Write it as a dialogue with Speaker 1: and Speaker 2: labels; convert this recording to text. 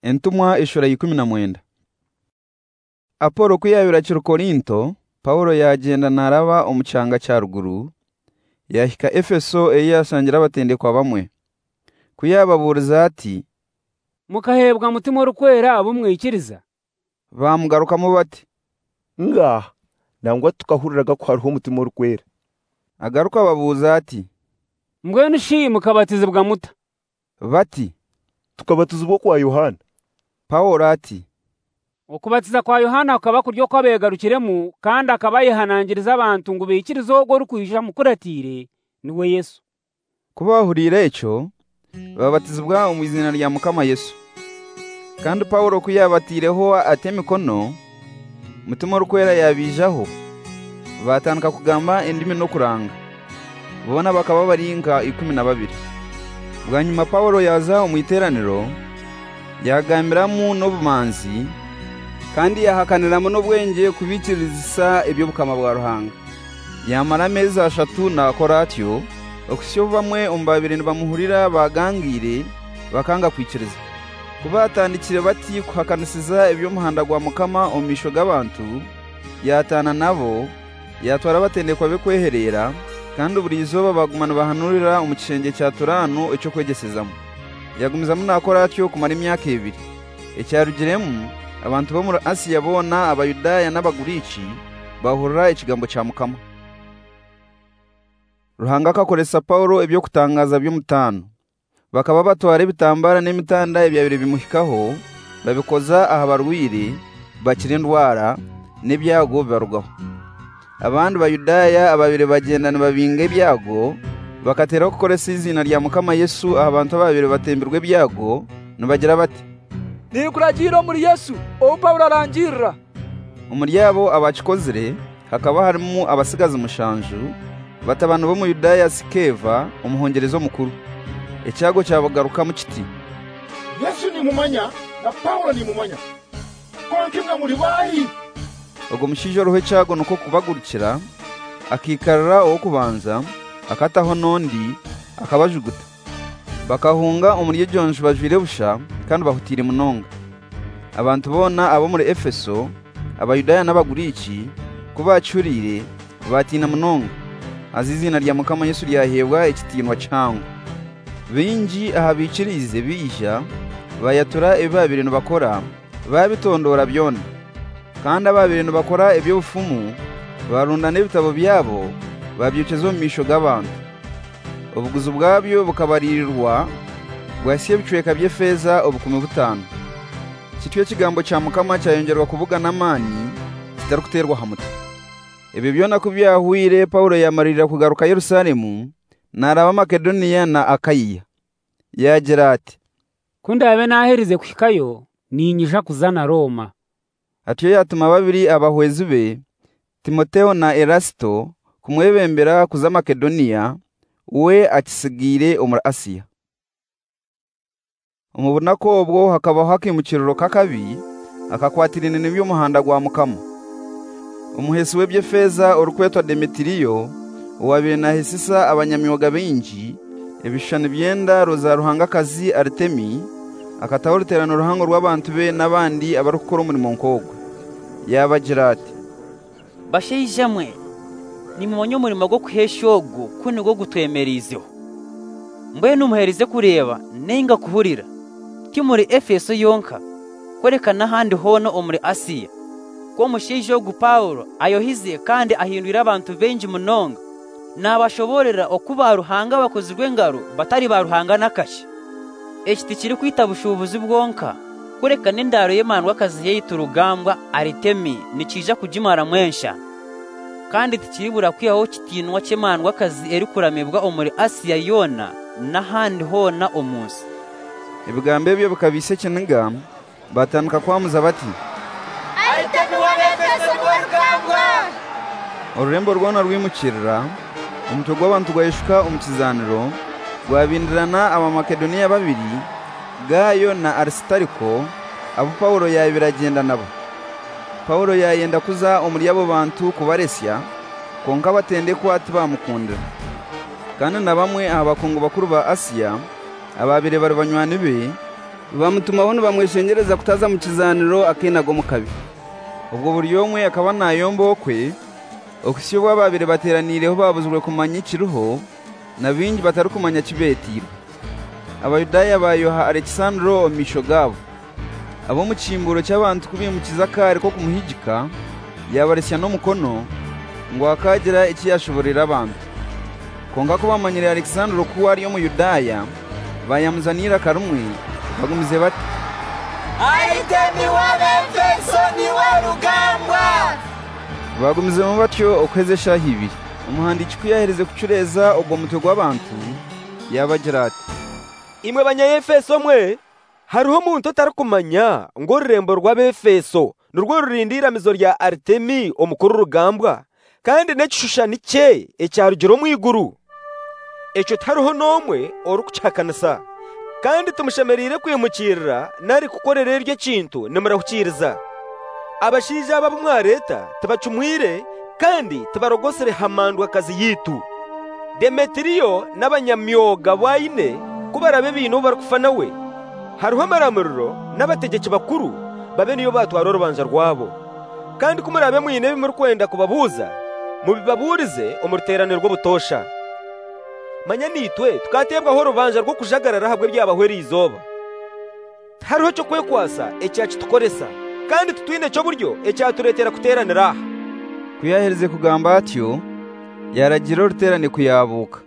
Speaker 1: Entumwa ishura 19. Apolo kuyabira kiri Korinto, Paulo yagenda naraba omucanga cya ruguru, yahika Efeso eyasangira abatendekwa bamwe. Kuyababuriza ati,
Speaker 2: mukahebwa mutima urukwera abumwikiriza.
Speaker 1: Bamugarukamo bati,
Speaker 3: ngaha nangwa tukahuriraga ko hariho umutima urukwera.
Speaker 1: Agaruka ababuza ati,
Speaker 2: Mbwenu shi mukabatizibwa muta?
Speaker 1: Bati,
Speaker 3: tukabatizibwa kwa Yohana.
Speaker 1: Paulo ati,
Speaker 2: Okubatiza kwa Yohana akaba kuryo kwabegarukiremu kandi akabayihanangiriza abantu ngo bikirize ogwo rukwisha mukuratire niwe Yesu.
Speaker 1: kubahurira echo babatizibwa mu izina rya Mukama Yesu. Kandi Paulo kuyabatireho atemikono, mutima urukwera yabijaho, batanka kugamba indimi no kuranga. Bona bakaba barinka 12. Bwanyuma Paulo yaza mu iteraniro, yagambiramu n'obumanzi kandi yahakaniramo n'obwenge kubikiriza ebyo bukama bwa Ruhanga. Yamara amezi 3 nakora atyo, okusyo bamwe ombabiri nibamuhurira bagangire bakanga kwikiriza. Kubatandikire bati kuhakanisiza ebyo muhanda gwa Mukama omisho g'abantu, yatana nabo yatwara batendekwa be kweherera, kandi buri izoba bagumana bahanurira omukishenge cya Turano ecyo kwegesezamo. Yagumiza munakora atyo kumara imyaka 2. Ecyarugiremu abantu bo muri Asiya bona abayudaya n'abagurici bahurira ikigambo cya Mukama. Ruhanga akakoresa Paulo ebyo kutangaza byo mutano. Bakaba batwara ibitambara n'imitanda ebyabiri bimuhikaho, babikoza aha barwire bakira indwara n'ibyago bibarugaho. Abandi bayudaya ababiri bagendana babinga ibyago, bakatera gukoresa izina rya Mukama Yesu. Abantu babiri batemberwe ibyago nabagira bati,
Speaker 4: ni kuragira muri Yesu o Paulo arangira.
Speaker 1: Umuryabo abakikozere hakaba harimo abasigaza umushanju batabana bo mu Yudaya Sikeva umuhongerezo mukuru. Ecyago cyabagaruka mu kiti,
Speaker 5: Yesu ni mumanya na Paulo ni mumanya, konke mwa muri bayi.
Speaker 1: Ubwo mushijo roho cyago nuko kubagurukira akikarira o kubanza akataho nondi akabajuguta. Bakahunga umurye Jonje bajwire busha kandi bahutire munonga. Abantu bona abo muri Efeso, abayudaya n'abagurici kubacurire batina munonga. Azizina rya Mukama Yesu ryahebwa ikitinwa cyango. Binji ahabikirize bija bayatura ebabiri no bakora babitondora byona. Kandi ababiri no bakora ebyo bufumu barundana ibitabo byabo babyukezo mu misho g'abantu. Ubuguzi bwabyo bukabaririrwa bwasiye bicweka by'efeza obukumi 5. Kitwe kigambo cya Mukama cyayongerwa kuvuga namani kitarukuterwa hamuta. Ebyo byona kubyahwire Paulo yamarira kugaruka Yerusalemu naraba Makedoniya na Akaya. Yagira ati,
Speaker 2: Kundabe naherize kushikayo ninyisha kuzana Roma.
Speaker 1: Atiyo yatuma babiri abahwezi be, Timoteo na Erasto, kumwebembera kuza Makedoniya, we akisigire omuri Asiya. Umubona ko ubwo hakaba hakimukiriro kakabi akakwatirine n'ibyo muhanda gwa Mukama. Umuhesi we by'efeza urukwetwa Demetiriyo, uwabire na Hesisa abanyamyoga benji, ebishani byenda roza ruhangakazi Artemi, akatawuterana uruhango rw'abantu be n'abandi abarukora umurimo nkogwe. Yabagira ati,
Speaker 6: Bashayijamwe ni mumonyo umurimo gwo kuheshogo kuni gwo gutwemerizeho. Mbe numuherize kureba nenga kuhurira ti muri Efeso yonka kwerekana handi hono omuri Asiya ko mushijo gu Paulo ayohize kandi ahindurira abantu benji munonga nabashoborera okuba ruhanga bakozirwe ngaro batari baruhanga nakashi. Ekiti kiri kwita bushubuzi bwonka kurekana indaro y'Imana wakazi yeyita urugambwa Artemi nikija kujimara mwensha kandi tikiribura kwiyaho kitinwa cy'Imana wakazi eri kuramebwa omuri Asiya yona n'ahandi hona omunsi.
Speaker 1: Ibigambo byo bikabise kinga batanka kwamuza bati,
Speaker 7: Artemi wa Efeso rw'urugambwa.
Speaker 1: Ururembo rwona rwimukirira umutwe gw'abantu gwayishuka umukizaniro gwabindirana abamakedoniya babiri, Gayo na Aristariko, abo Paulo yabiragenda nabo. Paulo yayenda kuza omuri abo bantu kubaresya konka batendekwa ati bamukundira. Kandi na bamwe abakungu bakuru ba Asiya ababire bari banywani be bamutumaho ntibamwishengereza kutaza mu kizaniro akenago mu kabi. Ubwo buri umwe akaba nayombo kwe okusiyo bwa babiri bateranireho babuzwe kumanya ikiruho na bingi batari kumanya kibetiro. Abayudaya bayoha Alexandro Mishogabo abo mu kimburo cy'abantu kubimukiza kare ko kumuhigika yabaresya no mukono ngo akagira iki yashoborera abantu. Konga ko bamanyire Alexandro kuwa ari yo mu Yudaya bayamuzanira karumwe bagumize bati
Speaker 7: Aritemi w'Abefeso ni we rugambwa.
Speaker 1: bagumize mu batyo okweze shahibiri. Umuhandiki kuyahereze kucureza ubwo mutwe gw'abantu yabagira ati
Speaker 8: imwe banyayefeso mwe hariho umuntu utarakumanya ngo ururembo rw'Abefeso nurwo rurindiramizo rya Artemi omukuru rugambwa kandi n'ekishushani cye ecyarugiro mu iguru ecyo tariho nomwe orukucyakanasa kandi tumushemerire kwimukirira nari kukorera iryo kintu nimara kukiriza abashija babo mwareta tubacumwire kandi tubarogosere hamandwa kazi yitu Demetriyo n'abanyamyoga bayine kubarabe bintu barakufa nawe hariho amaramuriro n'abategeki bakuru babe niyo batwara urubanza rwabo kandi kumurabe mwine bimuri kwenda kubabuza mubibaburize umuruteraniro rw'ubutosha manya nitwe tukatebwaho urubanza rwo kujagarara habwe byabahweri izoba hariho cyo kwekwasa ecyacu tukoresa kandi tutwine cyo buryo ecyaturetera kuteranira aha
Speaker 1: kuyahereze kugamba atyo yaragira uruterane kuyabuka